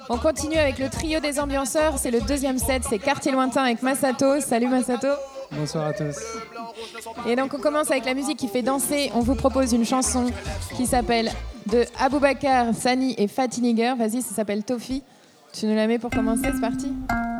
On continue avec le trio des ambianceurs. C'est le deuxième set, c'est Quartier Lointain avec Masato. Salut Masato. Bonsoir à tous. Et donc on commence avec la musique qui fait danser. On vous propose une chanson qui s'appelle de Aboubakar, Sani et Fatih Niger. Vas-y, ça s'appelle Tofi. Tu nous la mets pour commencer, c'est parti.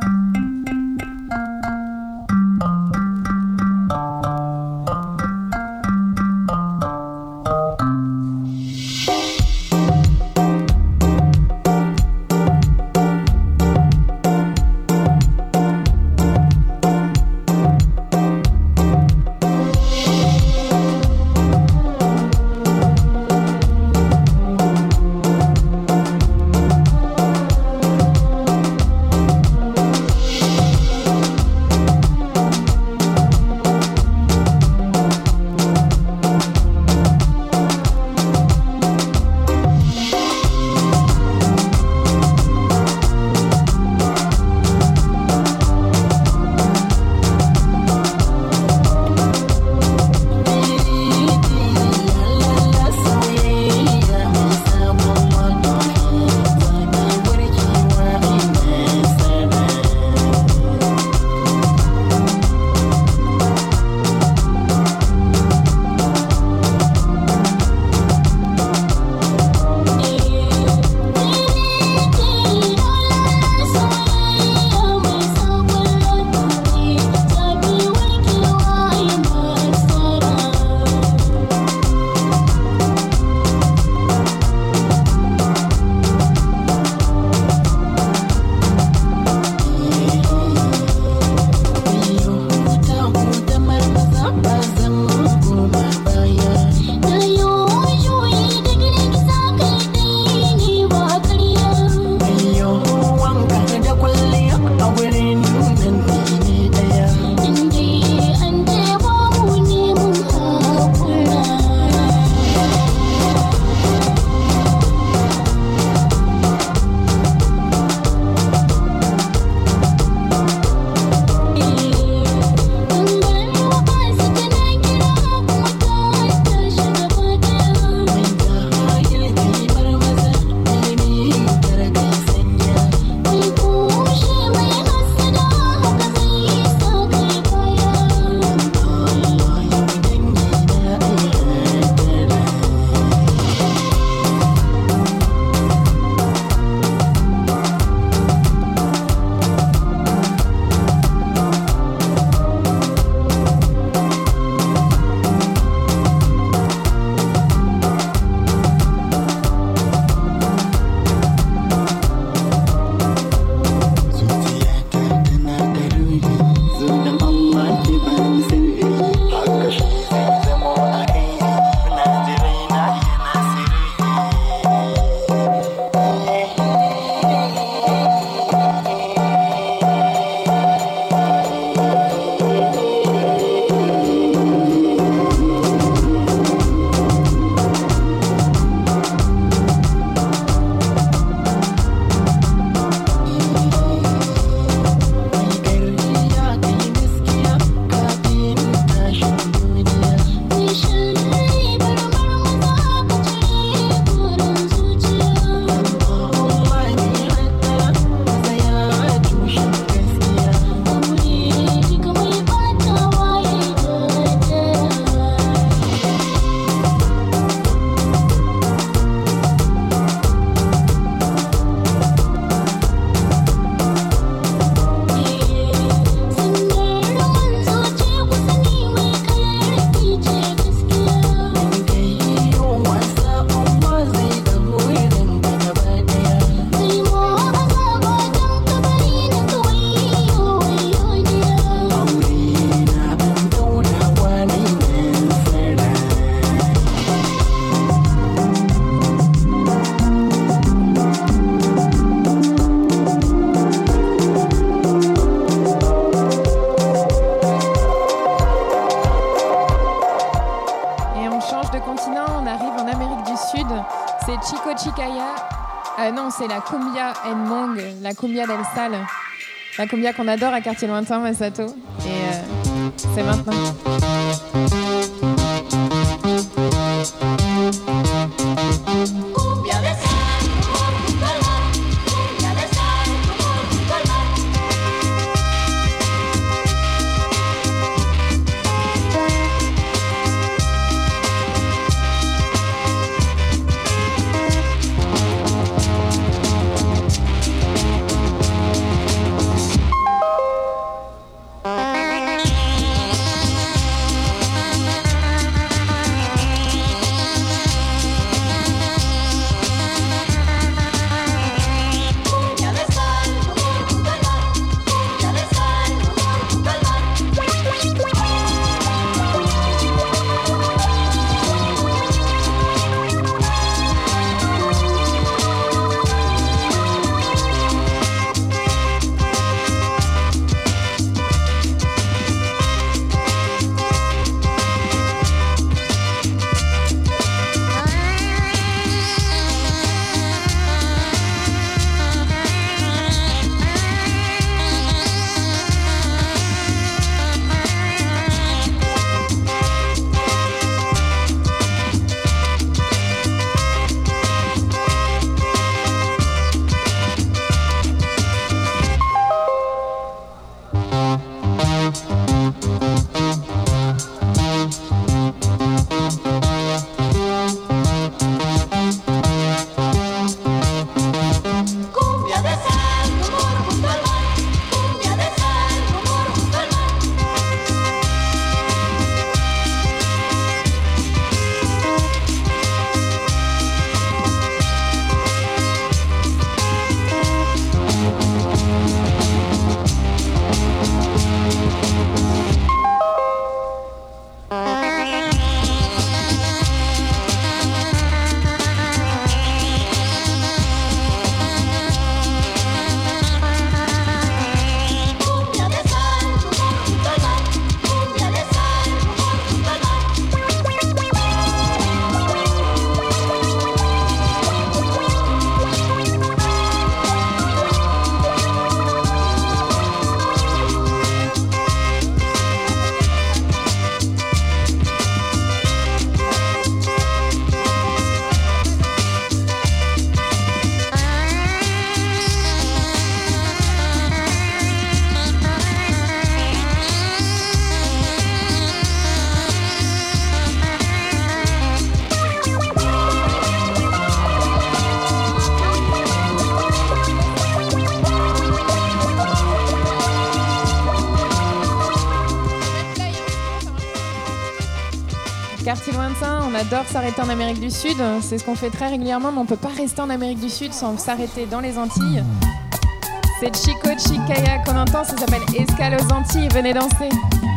C'est la cumbia Nmong, la cumbia del Sal, la cumbia qu'on adore à Quartier Lointain, Masato. Et c'est maintenant. Cumbia del Sal, cumbia del quartiers lointains, on adore s'arrêter en Amérique du Sud. C'est ce qu'on fait très régulièrement, mais on ne peut pas rester en Amérique du Sud sans s'arrêter dans les Antilles. C'est Chico Chicaya qu'on entend, ça s'appelle Escale aux Antilles. Venez danser.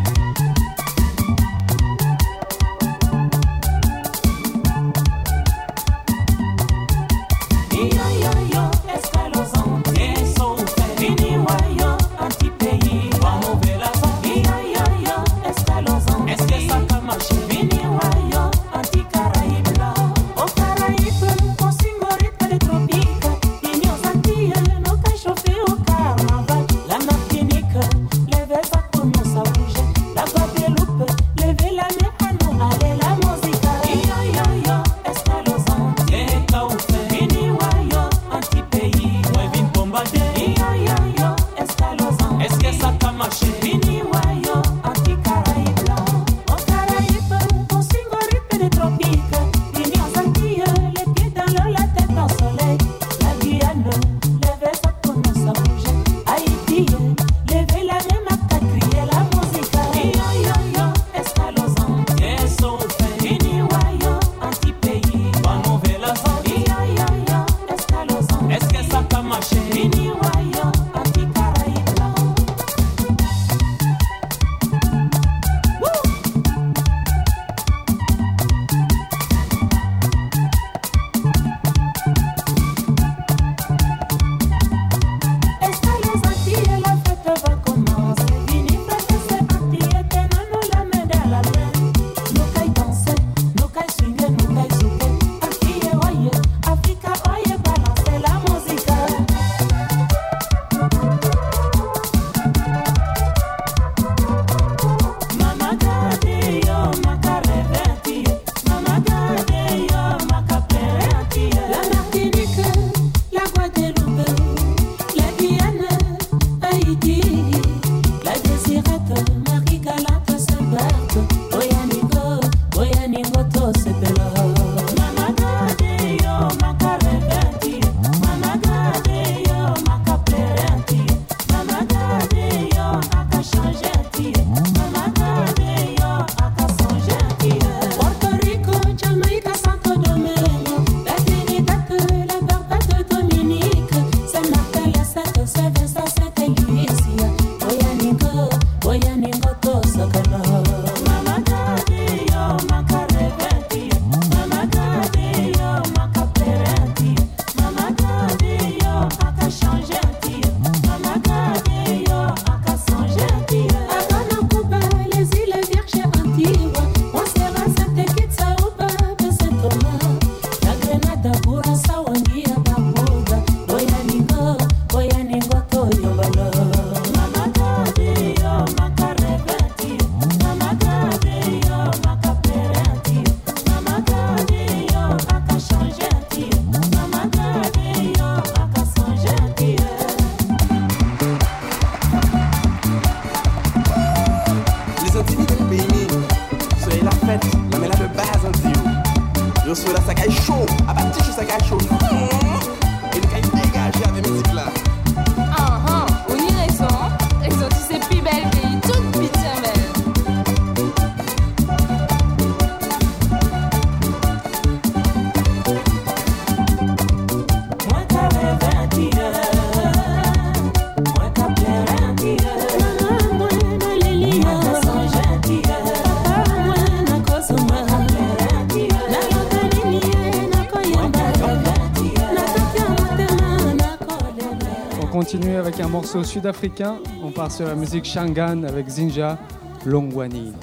Continue avec un morceau sud-africain. On part sur la musique Shangaan avec Zinja, Longwani.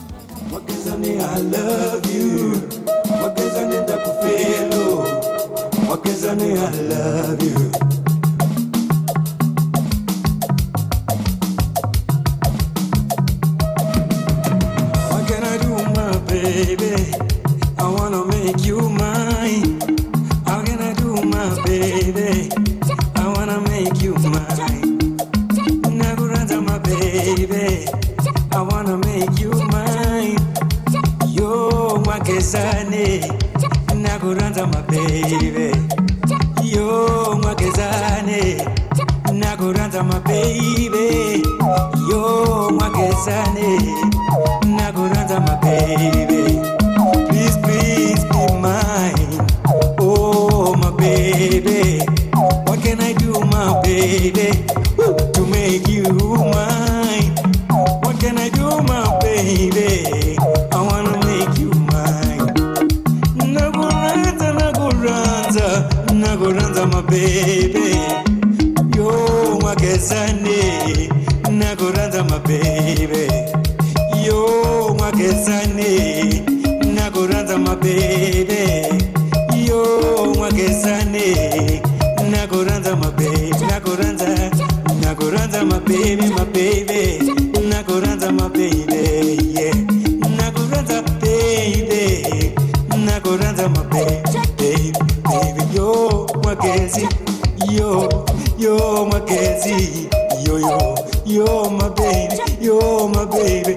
baby, to make you mine. What can I do, my baby? I wanna make you mine. Naguranza, naguranza, naguranza, my baby. Yo, Mwagezane, naguranza, my baby. Yo, Mwagezane, naguranza, my baby. Yo, Mwagezane, naguranza, my baby. Naguranza, naguranza, my baby, my baby. Naguranza, my baby, yeah. Naguranza, baby. Naguranza, my baby, baby. Yo, Mwagezi, yo, yo, Mwagezi, yo, my baby,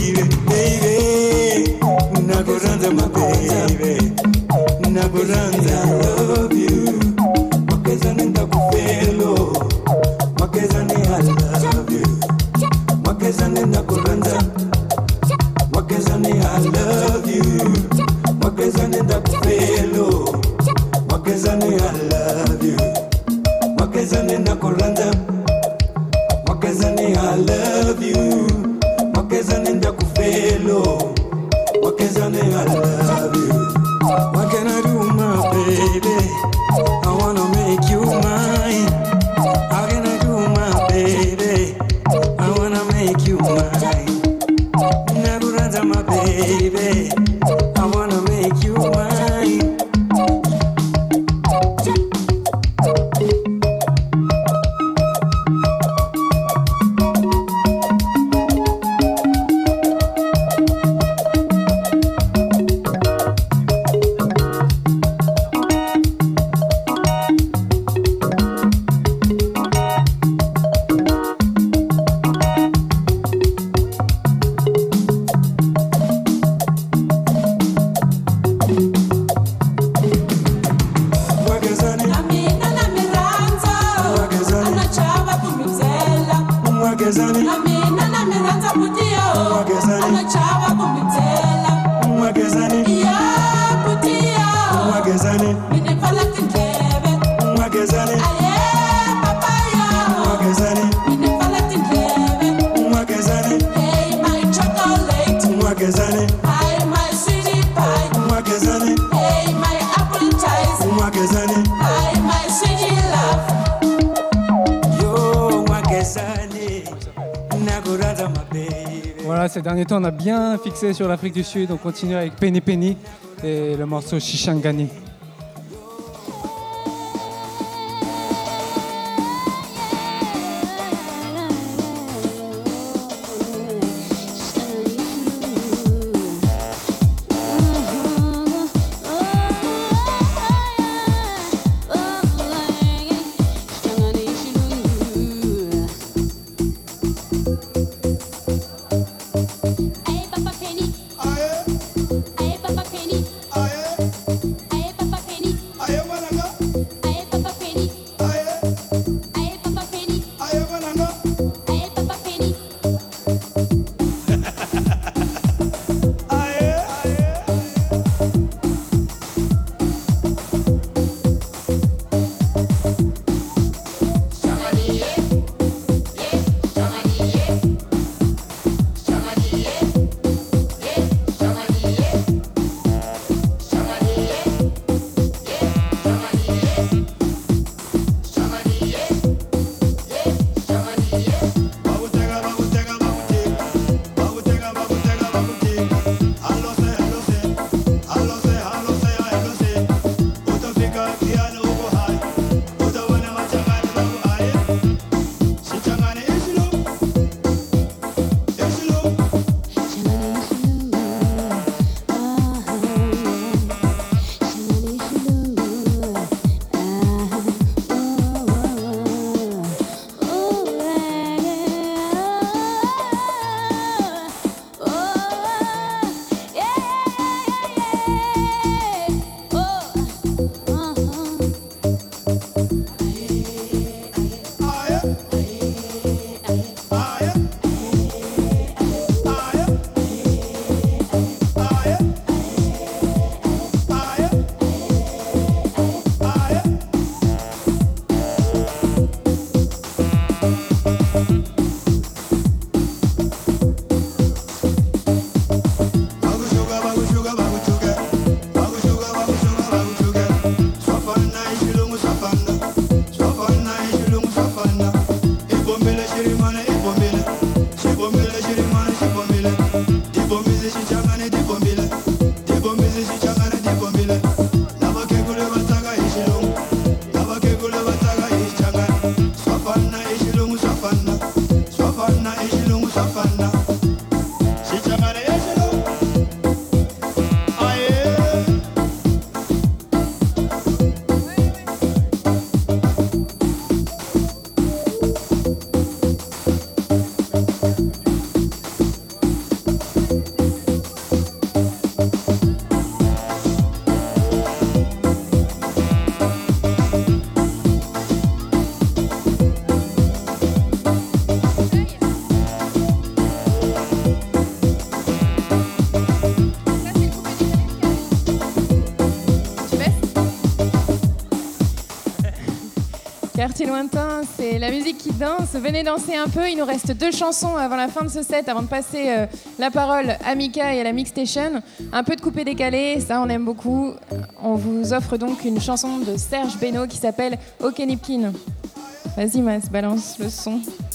baby. Naguranza, my baby. Naguranza, I love you. Mwagezane ndakufelo. Mwagezane, I love you. Mwagezane ndakuranza. Mwagezane, I love you. Mwagezane ndakufelo. Mwagezane, I love you. Mwagezane ndakuranza. Mwagezane, I love you. Mwagezane ndakufelo. Mwagezane, I love you. What can I do, my baby? I wanna make you mine. How can I do, my baby? I wanna make you mine. Naguranza, my baby. I wanna make you mine. Voilà, ces derniers temps, on a bien fixé sur l'Afrique du Sud. On continue avec Penny Penny et le morceau Shishangani. Aye, Papa Penny. Aye, Papa Penny. Aye, Papa Quartier lointain, c'est la musique qui danse. Venez danser un peu. Il nous reste 2 chansons avant la fin de ce set, avant de passer la parole à Mika et à la Mixstation. Un peu de coupé décalé, ça on aime beaucoup. On vous offre donc une chanson de Serge Beno qui s'appelle Ok Nipkin. Vas-y Mas, balance le son.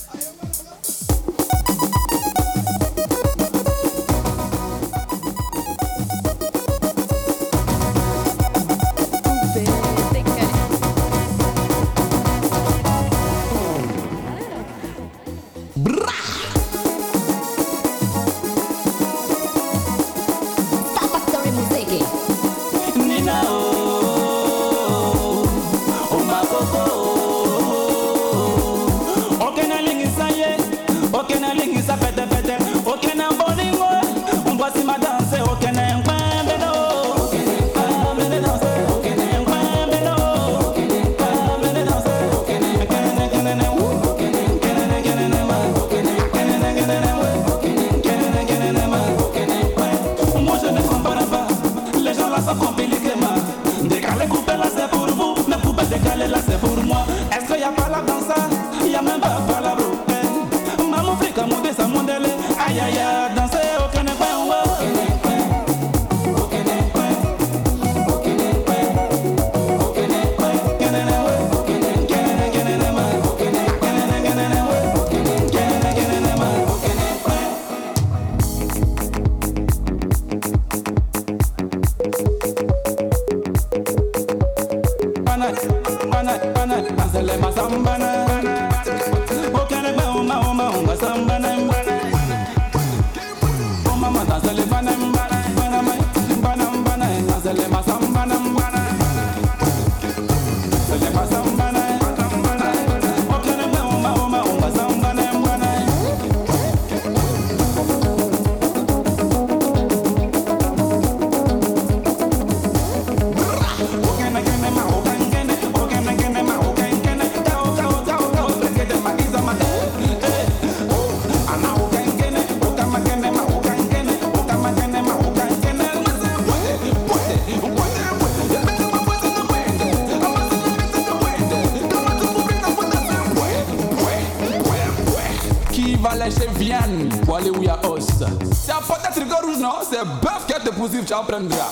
Pour aller où il y a os. C'est un pote de trigger rouge, non? C'est bœuf qui te pousse, tu apprendras.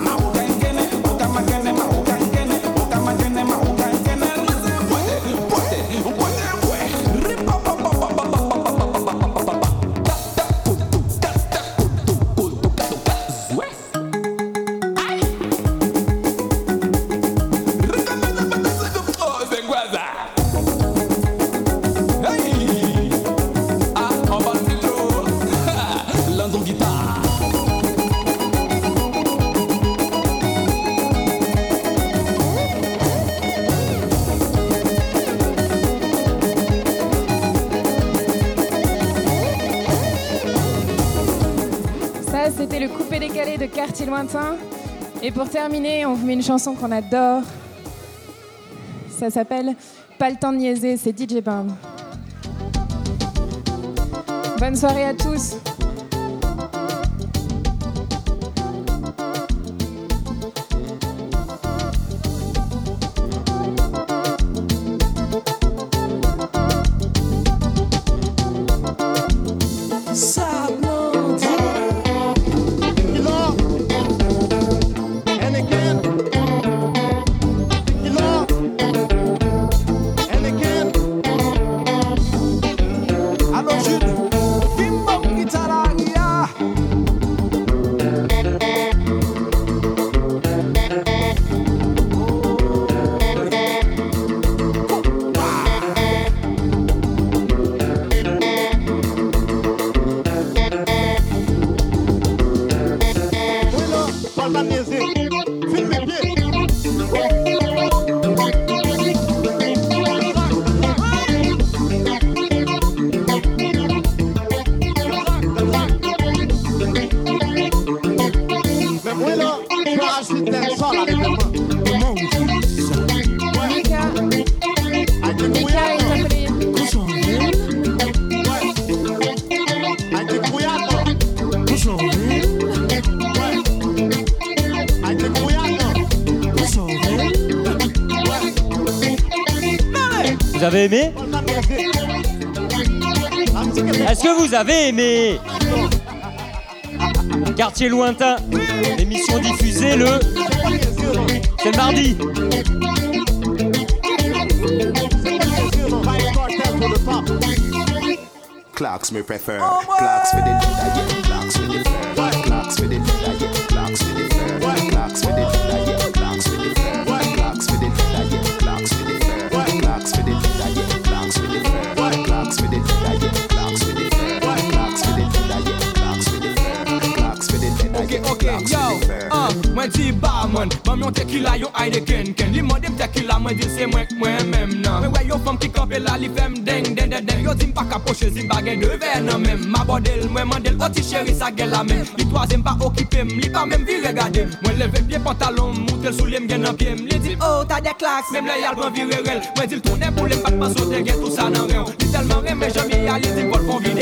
C'était le coupé décalé de Quartier lointain. Et pour terminer, on vous met une chanson qu'on adore. Ça s'appelle Pas le temps de niaiser, c'est DJ Band. Bonne soirée à tous. Allo Jude, Bimbo Guitara avez aimé? Est-ce que vous avez aimé? Quartier lointain, émission diffusée le... C'est le mardi. Clocks me prefer. Clocks for the leather, yeah. Clocks for the fur. Clocks for the leather, yeah. Clocks for the fur. Clocks for the leather, yeah. Clocks for the fur. Clocks for the leather, yeah. Clocks for the fur. Clocks for the leather, yeah. Clocks for the fur. Clocks for the leather, yeah. Clocks for the fur. Clocks for the leather, yeah. Clocks for the fur. Clocks for the leather, yeah. Clocks for the fur. Mwen di barman, mwen yon tequila yon Heineken ken. Li mwen dem tequila, mwen di se mwen mem nan. Mwen wè yon femme ki kampe la li fem deng deng deng deng. Yo di mpa kapoche zin bagen de ver nan mem. Ma bodel, mwen mandel, oti chéri sa gel la men. Li toazem pa okipem, li pa même vi regade. Mwen leve pied pantalon, moutel sou lem gen nan piem. Li di oh ta de claques, même le yal pran virerel. Mwen di l tourne pou lem pat pa sote gen tout sa nan reon. Li telman reme jami ya, li di vol pon vide.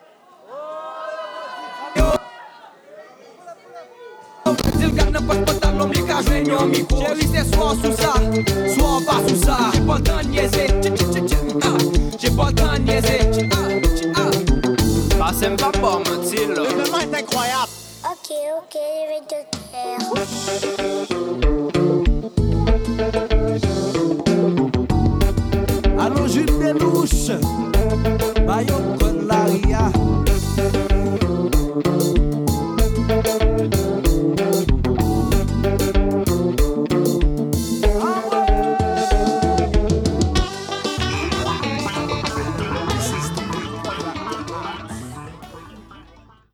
Chérie, c'est soit sous ça, soit pas sous ça. J'ai pas le temps de niaiser, j'ai pas le temps de niaiser. Bah, c'est pas bon, mentir. L'événement est incroyable. Ok, je vais te faire. Allons, Jules Delouche.